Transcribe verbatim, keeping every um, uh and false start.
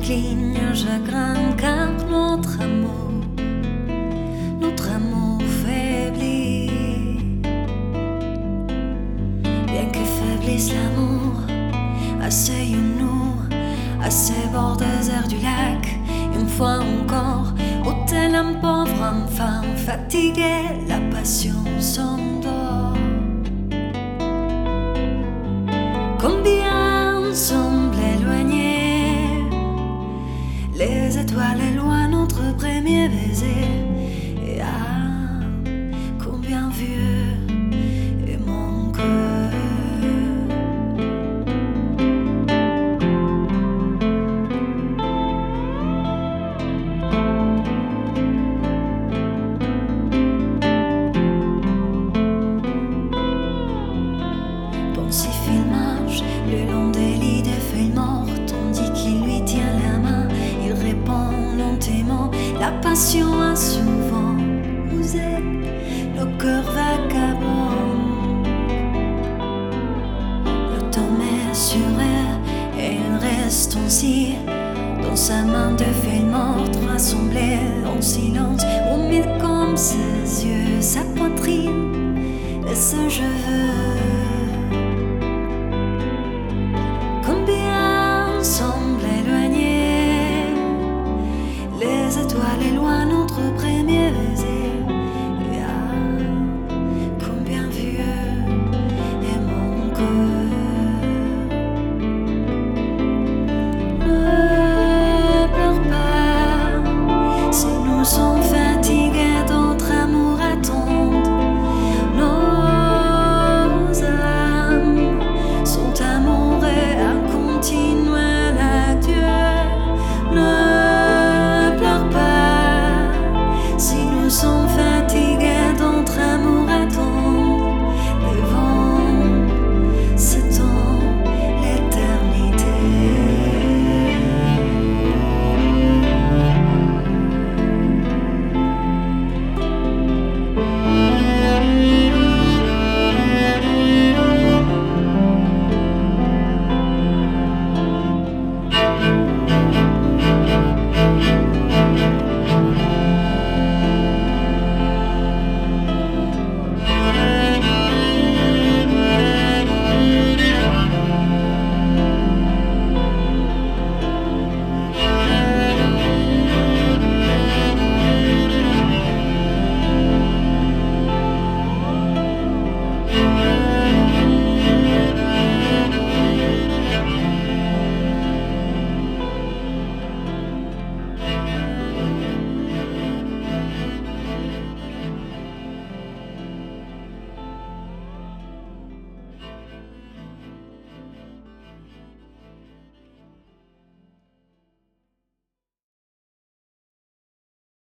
décline un chagrin, car notre amour, notre amour faiblit. Bien que faiblisse l'amour, asseyons-nous à ces bords déserts du lac. Une fois encore, au tel un pauvre enfant fatigué, la passion s'endort. Combien semble éloigné, les étoiles éloignent notre premier baiser. Et ah, combien vieux est mon cœur. Pensif il marche le long des lits de feuilles mortes, tandis qu'il lui tient la main, il répond lentement. La passion a souvent usé le cœur vagabond. Le temps mesuré et il reste ainsi dans sa main de feuilles mortes, rassemblées en silence, humide comme ses yeux, sa poitrine et ses cheveux.